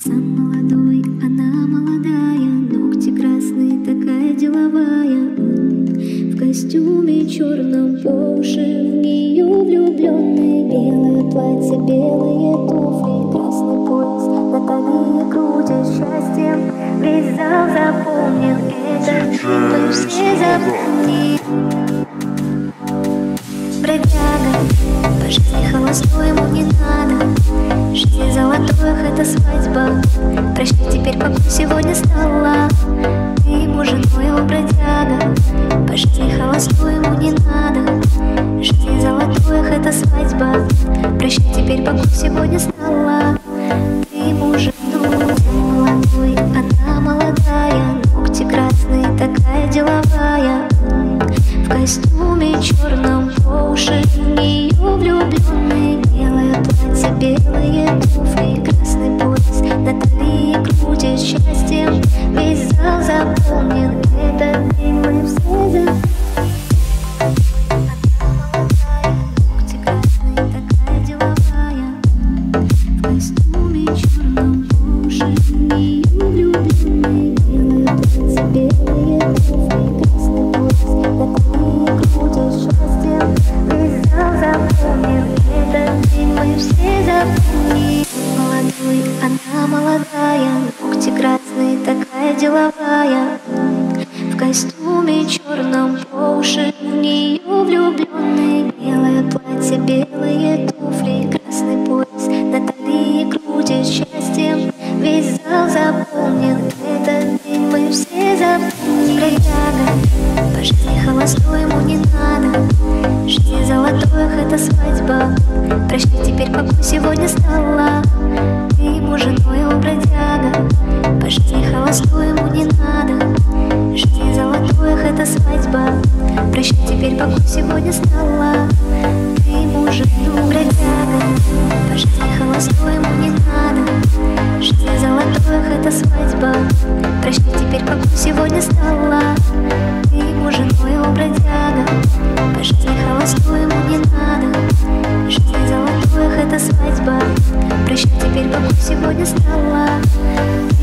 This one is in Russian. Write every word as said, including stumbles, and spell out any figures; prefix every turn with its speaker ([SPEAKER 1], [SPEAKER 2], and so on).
[SPEAKER 1] Пацан молодой, она молодая, ногти красные, такая деловая. Он в костюме черном, по уши в нее влюбленный. Белое платье, белые туфли, красный пояс, на талии крутит счастьем. Весь зал заполнен, этот день мы все запомним. Бродяга, по жизни холостой, ему не надо. Жизни золотых — это свадьба. Прощай теперь, пока сегодня стала. Ты ему женой, он бродяга. По жизни холостой, ему не надо. Жизни золотых — это свадьба. Прощай теперь, пока сегодня стала. Ты ему женой. Молодой, она молодая, ногти красные, такая деловая. В костюме черном, по уши в нее влюбленный. Белое платье, белые туфли, красный пояс, на талии крутит счастьем. Весь зал заполнен, этот день мы все запомним. Ногти красные, такая деловая. В костюме черном, по уши в нее влюбленный. Белое платье, белые туфли, красный пояс, на талии крутит счастьем. Весь зал заполнен, этот день мы все запомним. Молодой, она молодая, ногти красные, такая деловая. В костюме черном, по уши в нее влюбленный. Белое платье, белые туфли, красный пояс, на талии крутит счастьем. Весь зал заполнен, этот день мы все запомним. Бродяга, по жизни холостой, ему не надо. Жизни золотых — это свадьба. Прощай теперь, пока сегодня стала. Ты ему женой, он бродяга. По жизни холостой, ему не надо. Жизни золотых — это свадьба. Прощай теперь, пока сегодня стала. Ты ему женой, бродяга. По жизни холостой, ему не надо. Жизни золотых — это свадьба. Прощай теперь, пока сегодня стала. Ты ему женой, он бродяга. По жизни холостой, ему не надо. Жизни золотых — это свадьба. Прощай теперь, пока сегодня стала.